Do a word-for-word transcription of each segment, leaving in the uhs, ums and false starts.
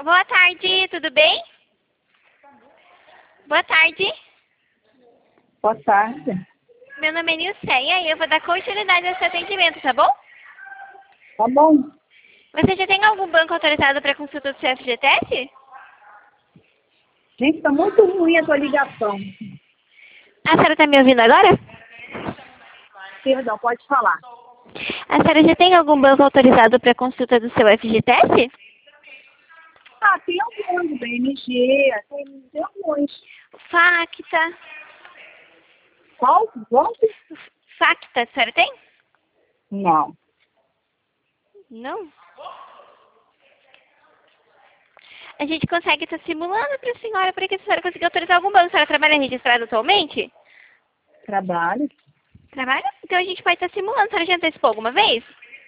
Boa tarde, tudo bem? Boa tarde. Boa tarde. Meu nome é Nilceia e eu vou dar continuidade ao seu atendimento, tá bom? Tá bom. Você já tem algum banco autorizado para consulta do seu F G T S? Gente, tá muito ruim a tua ligação. A senhora está me ouvindo agora? Perdão, pode falar. A senhora já tem algum banco autorizado para consulta do seu F G T S? Ah, tem alguns, da M G, tem, tem alguns. Facta. Qual? Qual? Facta, a senhora tem? Não. Não? A gente consegue estar simulando para a senhora para que a senhora consiga autorizar algum banco. A senhora trabalha registrado atualmente? Trabalho? Trabalha? Então a gente pode estar simulando. A senhora já antecipou alguma vez?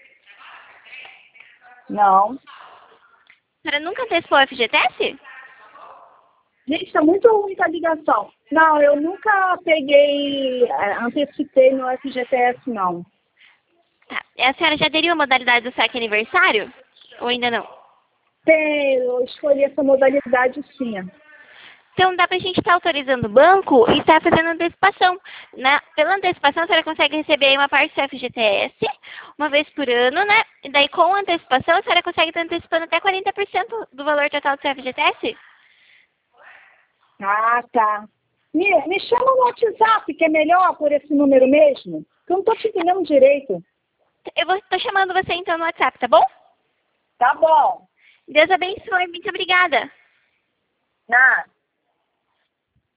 Não. A senhora nunca antecipou o F G T S? Gente, tá muito ruim a ligação. Não, eu nunca peguei, é, antecipei no F G T S, não. Tá. A senhora já aderiu à modalidade do saque aniversário? Ou ainda não? Tem, eu escolhi essa modalidade, sim. Então dá pra gente estar autorizando o banco e estar fazendo antecipação. Na, pela antecipação, a senhora consegue receber aí uma parte do seu F G T S, uma vez por ano, né? E daí com a antecipação, a senhora consegue estar antecipando até quarenta por cento do valor total do seu F G T S. Ah, tá. Me, me chama no WhatsApp, que é melhor por esse número mesmo. Que eu não tô te entendendo direito. Eu vou, tô chamando você então no WhatsApp, tá bom? Tá bom. Deus abençoe, muito obrigada. Ah.